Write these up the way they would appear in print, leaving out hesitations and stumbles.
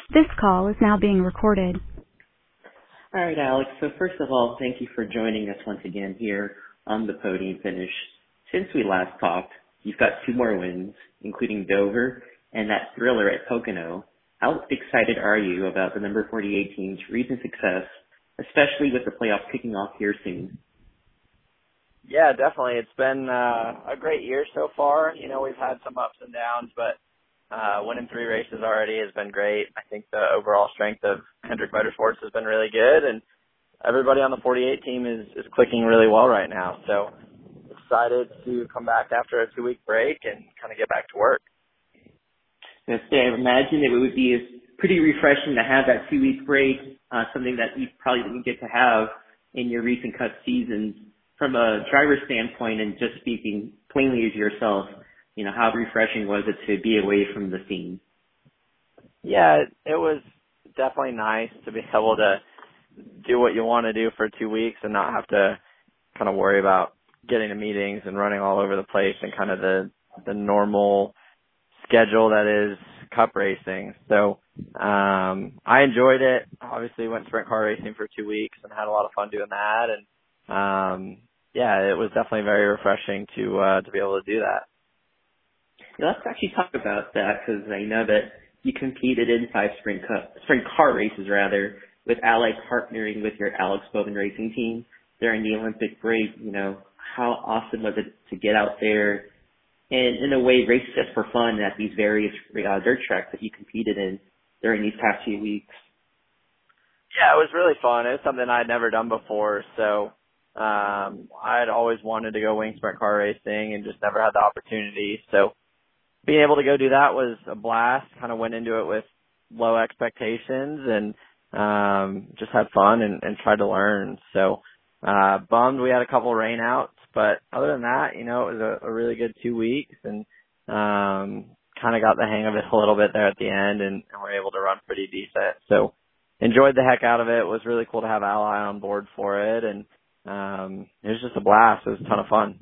This call is now being recorded. All right, Alex. So first of all, thank you for joining us once again here on the podium finish. Since we last talked, you've got 2 more wins, including Dover and that thriller at Pocono. How excited are you about the number 48 team's recent success, especially with the playoffs kicking off here soon? Yeah, definitely. It's been a great year so far. You know, we've had some ups and downs, but winning 3 races already has been great. I think the overall strength of Hendrick Motorsports has been really good, and everybody on the 48 team is clicking really well right now. So excited to come back after a 2-week break and kind of get back to work. Yes, I imagine it would be pretty refreshing to have that 2-week break, something that you probably didn't get to have in your recent Cup seasons. From a driver standpoint and just speaking plainly as yourself, you know, how refreshing was it to be away from the scene? Yeah, it was definitely nice to be able to do what you want to do for 2 weeks and not have to kind of worry about getting to meetings and running all over the place and kind of the normal schedule that is Cup racing. So I enjoyed it. Obviously went sprint car racing for 2 weeks and had a lot of fun doing that. And yeah, it was definitely very refreshing to be able to do that. Yeah, let's actually talk about that because I know that you competed in 5 sprint car races rather, with Ally partnering with your Alex Bowman racing team during the Olympic break. You know, how awesome was it to get out there and in a way race just for fun at these various dirt tracks that you competed in during these past few weeks? Yeah, it was really fun. It was something I'd never done before, so I'd always wanted to go wing sprint car racing and just never had the opportunity. So being able to go do that was a blast. Kind of went into it with low expectations and just had fun and tried to learn. So bummed we had a couple rain outs, but other than that, you know, it was a really good 2 weeks and kind of got the hang of it a little bit there at the end and were able to run pretty decent. So enjoyed the heck out of it. It was really cool to have Ally on board for it, and it was just a blast. It was a ton of fun.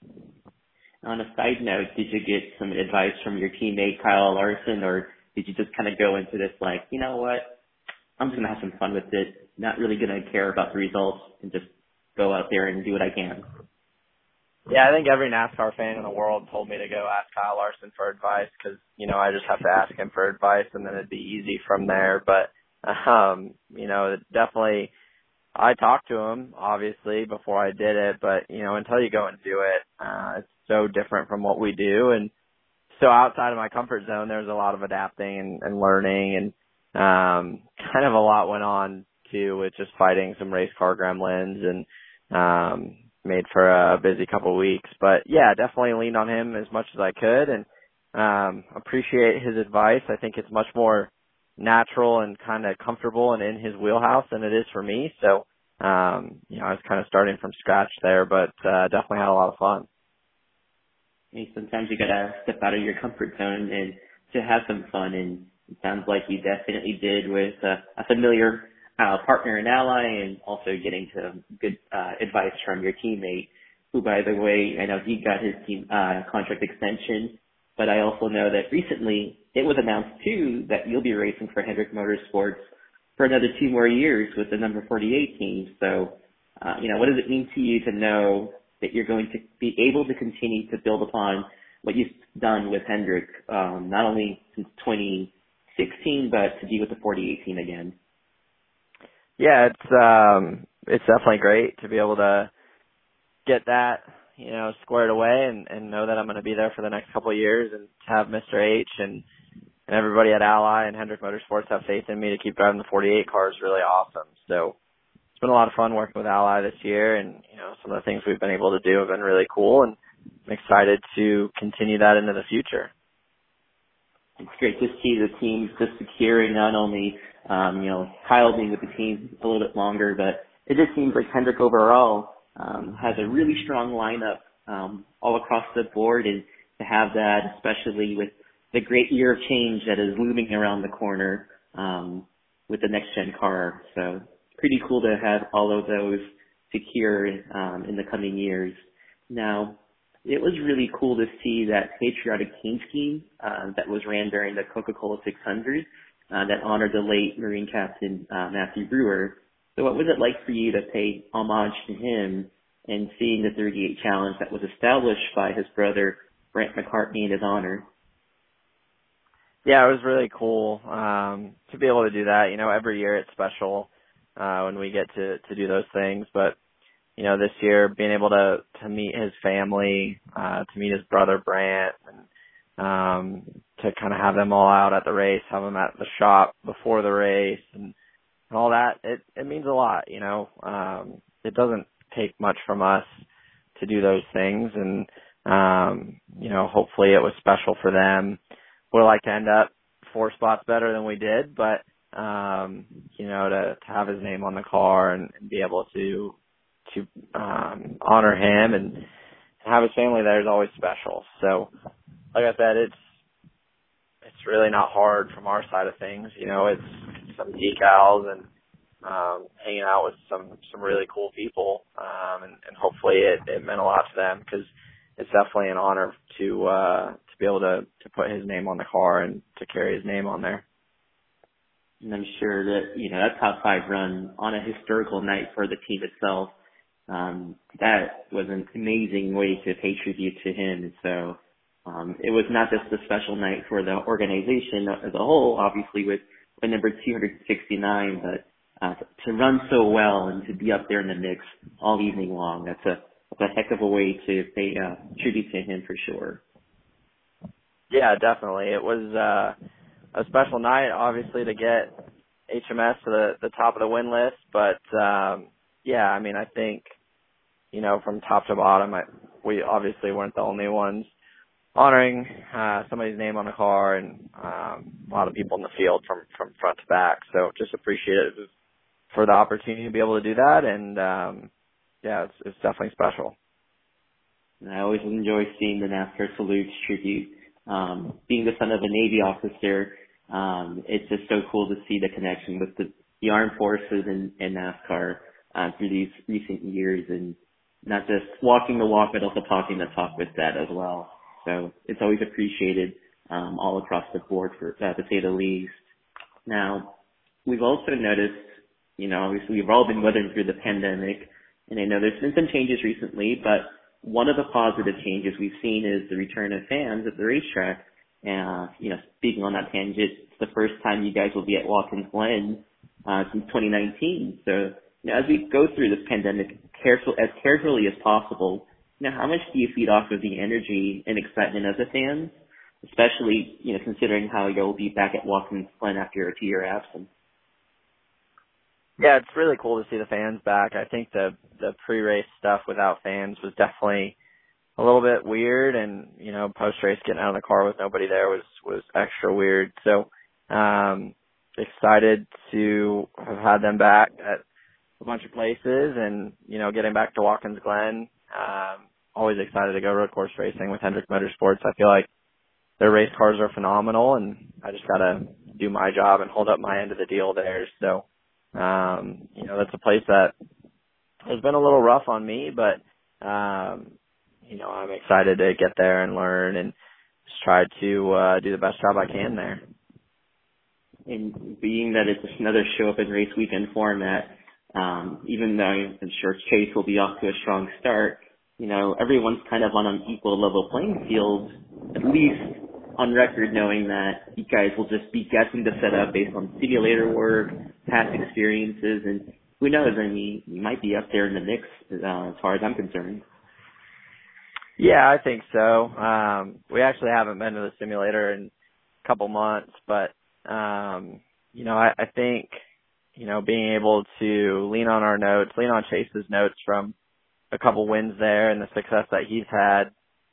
On a side note, did you get some advice from your teammate Kyle Larson, or did you just kind of go into this like, you know what, I'm just going to have some fun with it, not really going to care about the results and just go out there and do what I can? Yeah, I think every NASCAR fan in the world told me to go ask Kyle Larson for advice because, you know, I just have to ask him for advice and then it'd be easy from there. But, you know, definitely I talked to him, obviously, before I did it. But, you know, until you go and do it, it's so different from what we do. And so outside of my comfort zone, there's a lot of adapting and learning. And kind of a lot went on, too, with just fighting some race car gremlins and made for a busy couple of weeks. But, yeah, definitely leaned on him as much as I could and appreciate his advice. I think it's much more natural and kind of comfortable and in his wheelhouse than it is for me. So, you know, I was kind of starting from scratch there, but definitely had a lot of fun. Sometimes you got to step out of your comfort zone and to have some fun, and it sounds like you definitely did with a familiar partner and ally, and also getting to good advice from your teammate, who, by the way, I know he got his team contract extension, but I also know that recently it was announced, too, that you'll be racing for Hendrick Motorsports for another 2 more years with the number 48 team. So, you know, what does it mean to you to know that you're going to be able to continue to build upon what you've done with Hendrick, not only since 2016, but to be with the 48 team again? Yeah, it's definitely great to be able to get that, you know, squared away and know that I'm going to be there for the next couple of years, and to have Mr. H and everybody at Ally and Hendrick Motorsports have faith in me to keep driving the 48 car is really awesome. So it's been a lot of fun working with Ally this year, and, you know, some of the things we've been able to do have been really cool, and I'm excited to continue that into the future. It's great to see the team just securing not only, you know, Kyle being with the team a little bit longer, but it just seems like Hendrick overall has a really strong lineup all across the board, and to have that, especially with the great year of change that is looming around the corner with the next-gen car. So pretty cool to have all of those secured in the coming years. Now, it was really cool to see that patriotic team scheme that was ran during the Coca-Cola 600 that honored the late Marine Captain Matthew Brewer. So what was it like for you to pay homage to him and seeing the 38 challenge that was established by his brother Brent McCartney in his honor? Yeah, it was really cool to be able to do that. You know, every year it's special when we get to do those things. But, you know, this year being able to meet his family, to meet his brother Brant, and to kind of have them all out at the race, have them at the shop before the race and all that, it means a lot, you know. It doesn't take much from us to do those things, and, you know, hopefully it was special for them. We'd like to end up 4 spots better than we did, but, you know, to have his name on the car and be able to honor him and have his family there is always special. So, like I said, it's really not hard from our side of things. You know, it's some decals and hanging out with some really cool people, and hopefully it meant a lot to them, because it's definitely an honor to be able to put his name on the car and to carry his name on there. And I'm sure that, you know, that top 5 run on a historical night for the team itself, that was an amazing way to pay tribute to him. So it was not just a special night for the organization as a whole, obviously with number 269, but to run so well and to be up there in the mix all evening long, that's a heck of a way to pay tribute to him for sure. Yeah, definitely. It was a special night, obviously, to get HMS to the top of the win list. But, yeah, I mean, I think, you know, from top to bottom, we obviously weren't the only ones honoring somebody's name on the car, and a lot of people in the field from front to back. So just appreciate it for the opportunity to be able to do that. And, yeah, it's definitely special. And I always enjoy seeing the NASCAR salutes tribute. Being the son of a Navy officer, it's just so cool to see the connection with the armed forces and NASCAR through these recent years, and not just walking the walk, but also talking the talk with that as well. So it's always appreciated all across the board, to say the least. Now, we've also noticed, you know, obviously we've all been weathering through the pandemic, and I know there's been some changes recently, but one of the positive changes we've seen is the return of fans at the racetrack. You know, speaking on that tangent, it's the first time you guys will be at Watkins Glen since 2019. So, you know, as we go through this pandemic as carefully as possible, you know, how much do you feed off of the energy and excitement of the fans, especially, you know, considering how you'll be back at Watkins Glen after a 2-year absence? Yeah, it's really cool to see the fans back. I think the pre-race stuff without fans was definitely a little bit weird, and, you know, post-race getting out of the car with nobody there was extra weird. So, excited to have had them back at a bunch of places, and, you know, getting back to Watkins Glen. Always excited to go road course racing with Hendrick Motorsports. I feel like their race cars are phenomenal, and I just gotta do my job and hold up my end of the deal there. So, you know, that's a place that has been a little rough on me, but, you know, I'm excited to get there and learn and just try to do the best job I can there. And being that it's another show up and race weekend format, even though I'm sure Chase will be off to a strong start, you know, everyone's kind of on an equal level playing field, at least on record, knowing that you guys will just be guessing the setup based on simulator work, past experiences, and who knows, I mean, you might be up there in the mix as far as I'm concerned. Yeah, I think so. We actually haven't been to the simulator in a couple months, but, you know, I think, you know, being able to lean on Chase's notes from a couple wins there and the success that he's had,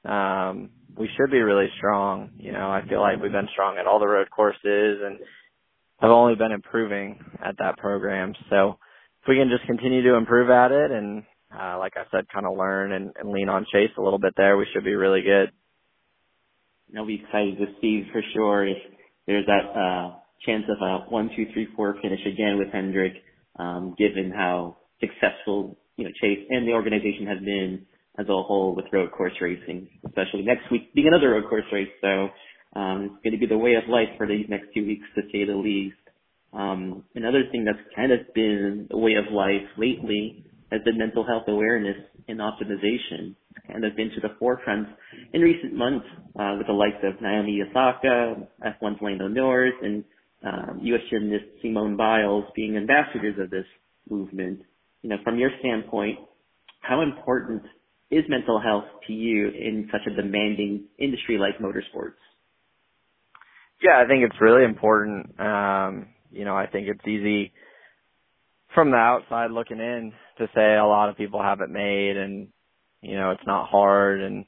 we should be really strong. You know, I feel like we've been strong at all the road courses and have only been improving at that program. So if we can just continue to improve at it and, like I said, kind of learn and lean on Chase a little bit there, we should be really good. I'll be excited to see for sure if there's that chance of a 1, 2, 3, 4 finish again with Hendrick, given how successful, you know, Chase and the organization has been as a whole with road course racing, especially next week being another road course race. So It's going to be the way of life for these next 2 weeks, to say the least. Another thing that's kind of been the way of life lately has been mental health awareness and optimization. It's kind of been to the forefront in recent months with the likes of Naomi Osaka, F1's Lando Norris, and U.S. gymnast Simone Biles being ambassadors of this movement. From your standpoint, how important is mental health to you in such a demanding industry like motorsports? Yeah, I think it's really important. I think it's easy from the outside looking in to say a lot of people have it made and, it's not hard. And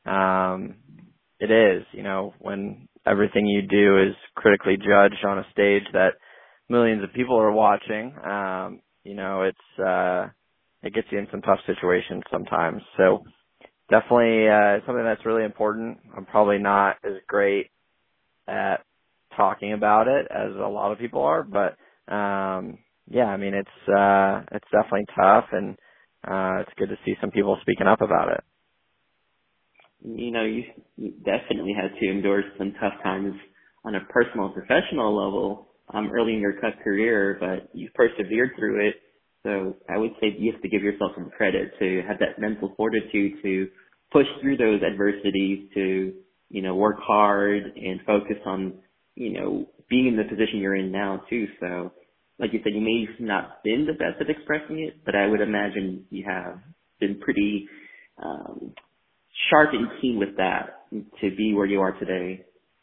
it is, when everything you do is critically judged on a stage that millions of people are watching, it gets you in some tough situations sometimes. So definitely something that's really important. I'm probably not as great at talking about it as a lot of people are, but it's definitely tough, and it's good to see some people speaking up about it. You definitely had to endure some tough times on a personal and professional level early in your Cup career, but you've persevered through it. So I would say you have to give yourself some credit to have that mental fortitude to push through those adversities, to, work hard and focus on, being in the position you're in now too. So like you said, you may have not been the best at expressing it, but I would imagine you have been pretty sharp and keen with that to be where you are today.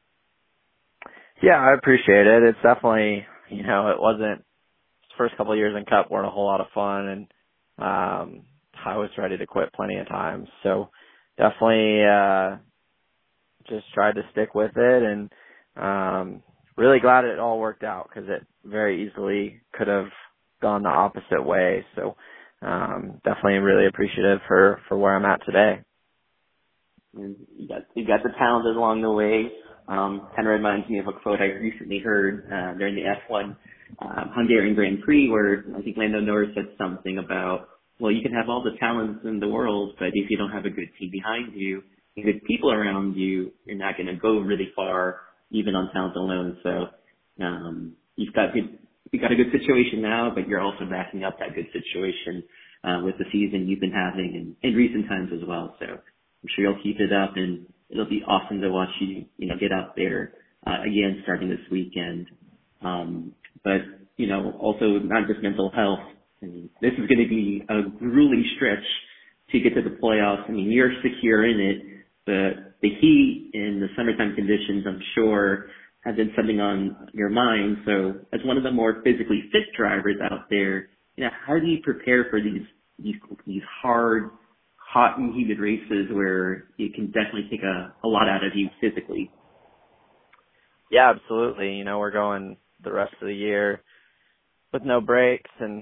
Yeah, I appreciate it. It's definitely, it wasn't, first couple of years in Cup weren't a whole lot of fun, and I was ready to quit plenty of times. So definitely just tried to stick with it, and really glad it all worked out, because it very easily could have gone the opposite way. So definitely really appreciative for where I'm at today. And you got the talent along the way. Kind of reminds me of a quote I recently heard during the F1 Hungarian Grand Prix, where I think Lando Norris said something about, well, you can have all the talents in the world, but if you don't have a good team behind you and good people around you, you're not going to go really far, even on talent alone. So you've got a good situation now, but you're also backing up that good situation with the season you've been having in recent times as well. So I'm sure you'll keep it up, and it'll be awesome to watch you, get out there again starting this weekend. But, also not just mental health. I mean, this is going to be a grueling stretch to get to the playoffs. I mean, you're secure in it, but the heat and the summertime conditions, I'm sure, have been something on your mind. So as one of the more physically fit drivers out there, how do you prepare for these hard, hot and humid races where it can definitely take a lot out of you physically? Yeah, absolutely. We're going the rest of the year with no breaks, and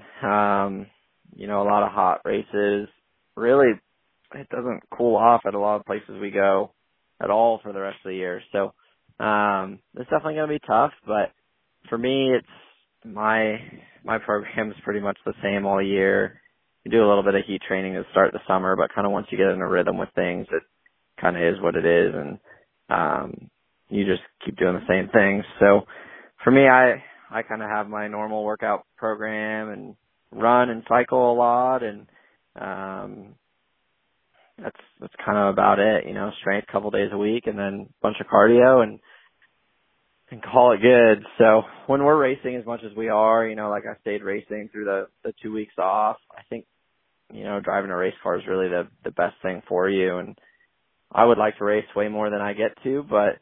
a lot of hot races. Really, it doesn't cool off at a lot of places we go at all for the rest of the year. So it's definitely going to be tough, but for me, it's my program is pretty much the same all year. You do a little bit of heat training to start the summer, but kind of once you get in a rhythm with things, it kind of is what it is, and you just keep doing the same things. So for me, I kind of have my normal workout program and run and cycle a lot, and that's kind of about it. Strength a couple days a week, and then a bunch of cardio, and call it good. So when we're racing as much as we are, like I stayed racing through the 2 weeks off, I think driving a race car is really the best thing for you. And I would like to race way more than I get to, but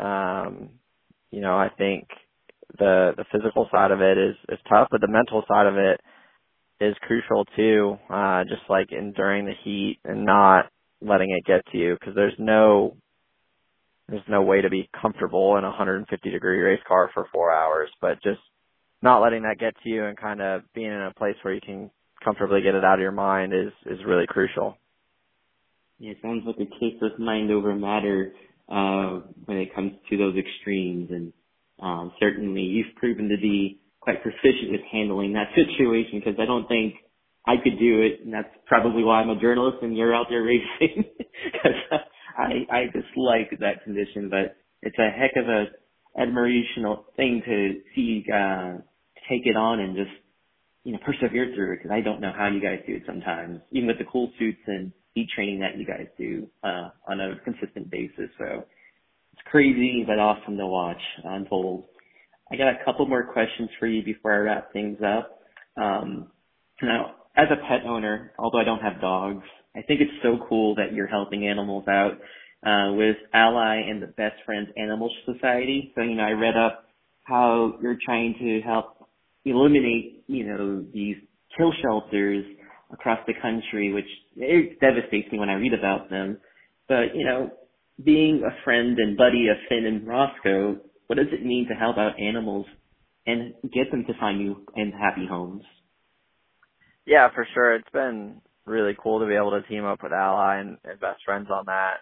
I think the physical side of it is tough, but the mental side of it is crucial too. Just like enduring the heat and not letting it get to you, because there's no way to be comfortable in a 150-degree race car for 4 hours, but just not letting that get to you and kind of being in a place where you can comfortably get it out of your mind is really crucial. Yeah, it sounds like a case of mind over matter when it comes to those extremes, and certainly you've proven to be quite proficient with handling that situation, because I don't think I could do it, and that's probably why I'm a journalist and you're out there racing, because I dislike that condition. But it's a heck of a admirational thing to see take it on and just persevere through it, because I don't know how you guys do it sometimes, even with the cool suits and heat training that you guys do on a consistent basis. So it's crazy but awesome to watch, I'm told. I got a couple more questions for you before I wrap things up. Now, as a pet owner, although I don't have dogs, I think it's so cool that you're helping animals out with Ally and the Best Friends Animal Society. So, I read up how you're trying to help eliminate, these kill shelters across the country, which it devastates me when I read about them. But, being a friend and buddy of Finn and Roscoe, what does it mean to help out animals and get them to find new and happy homes? Yeah, for sure. It's been really cool to be able to team up with Ally and Best Friends on that.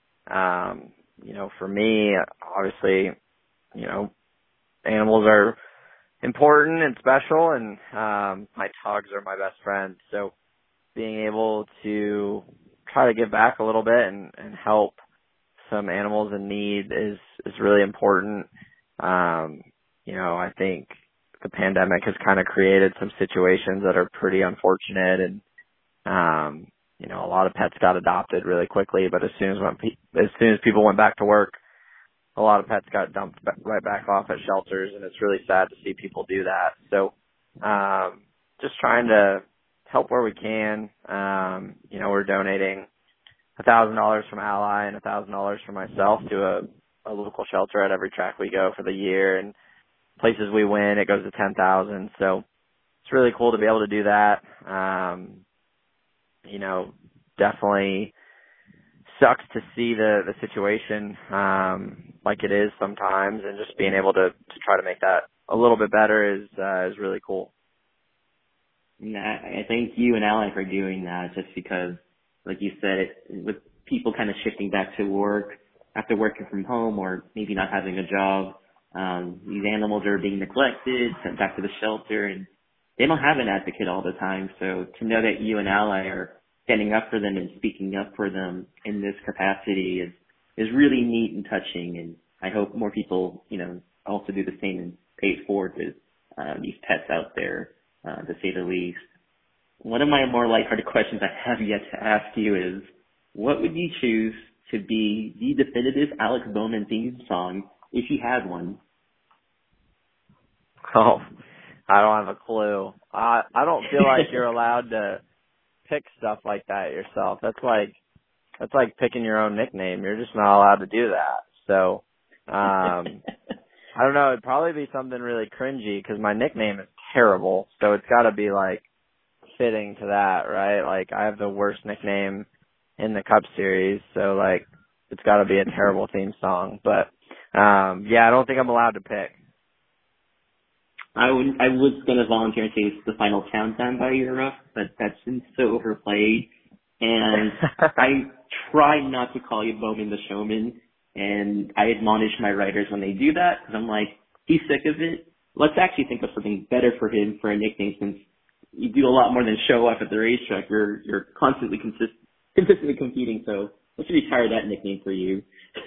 For me, obviously, animals are important and special, and my dogs are my best friends. So being able to try to give back a little bit and help some animals in need is really important. I think the pandemic has kind of created some situations that are pretty unfortunate, and a lot of pets got adopted really quickly, but as soon as people went back to work, a lot of pets got dumped right back off at shelters, and it's really sad to see people do that. So just trying to help where we can. We're donating $1,000 from Ally and $1,000 from myself to a local shelter at every track we go for the year, and places we win, it goes to 10,000. So it's really cool to be able to do that. Definitely sucks to see the situation like it is sometimes, and just being able to try to make that a little bit better is really cool. I thank you and Ally for doing that, just because, like you said, with people kind of shifting back to work after working from home or maybe not having a job, these animals are being neglected, sent back to the shelter, and they don't have an advocate all the time. So to know that you and Ally are standing up for them and speaking up for them in this capacity is really neat and touching. And I hope more people, also do the same and pay it forward with these pets out there, to say the least. One of my more lighthearted questions I have yet to ask you is, what would you choose to be the definitive Alex Bowman theme song if you had one? Oh, I don't have a clue. I don't feel like you're allowed to pick stuff like that yourself. That's like picking your own nickname. You're just not allowed to do that. So, I don't know. It'd probably be something really cringy because my nickname is terrible. So it's got to be like fitting to that, right? Like I have the worst nickname in the Cup Series. So like it's got to be a terrible theme song. But, I don't think I'm allowed to pick. I was going to volunteer and say it's the Final Countdown by Europe, but that's been so overplayed. And I try not to call you Bowman the Showman, and I admonish my writers when they do that, because I'm like, he's sick of it. Let's actually think of something better for him for a nickname, since you do a lot more than show up at the racetrack. You're constantly consistently competing, so let's retire that nickname for you.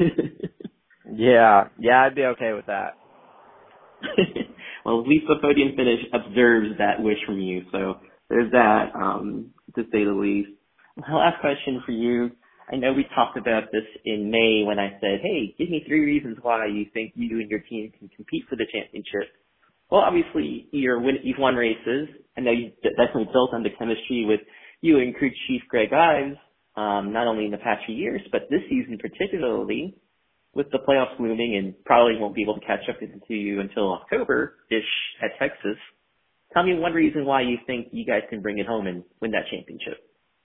Yeah, I'd be okay with that. Well, at least the podium finish observes that wish from you. So there's that, to say the least. My last question for you. I know we talked about this in May when I said, hey, give me 3 reasons why you think you and your team can compete for the championship. Well, obviously, you've won races. I know you definitely built on the chemistry with you and crew chief Greg Ives, not only in the past few years, but this season particularly, with the playoffs looming and probably won't be able to catch up to you until October-ish at Texas. Tell me one reason why you think you guys can bring it home and win that championship.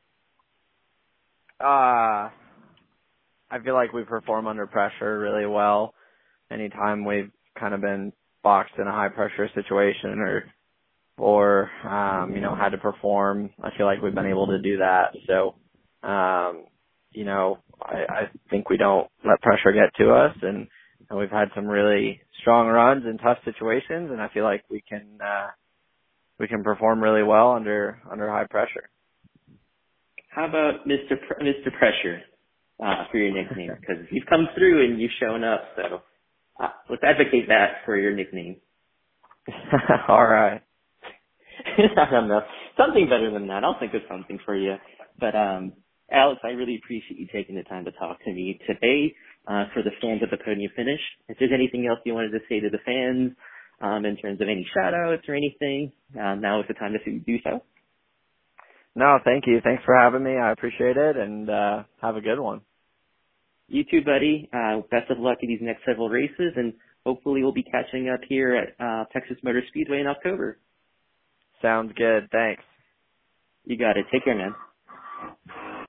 I feel like we perform under pressure really well. Anytime we've kind of been boxed in a high pressure situation or had to perform, I feel like we've been able to do that. So, I think we don't let pressure get to us, and we've had some really strong runs in tough situations, and I feel like we can perform really well under high pressure. How about Mr. Pressure? for your nickname because you've come through and you've shown up. So let's advocate that for your nickname. All right. I don't know. Something better than that. I'll think of something for you. But Alex, I really appreciate you taking the time to talk to me today. For the fans of the Podium Finish, if there's anything else you wanted to say to the fans in terms of any shout outs or anything, now is the time to do so. No, thank you. Thanks for having me. I appreciate it, and have a good one. You too, buddy. Best of luck in these next several races, and hopefully we'll be catching up here at Texas Motor Speedway in October. Sounds good. Thanks. You got it. Take care, man.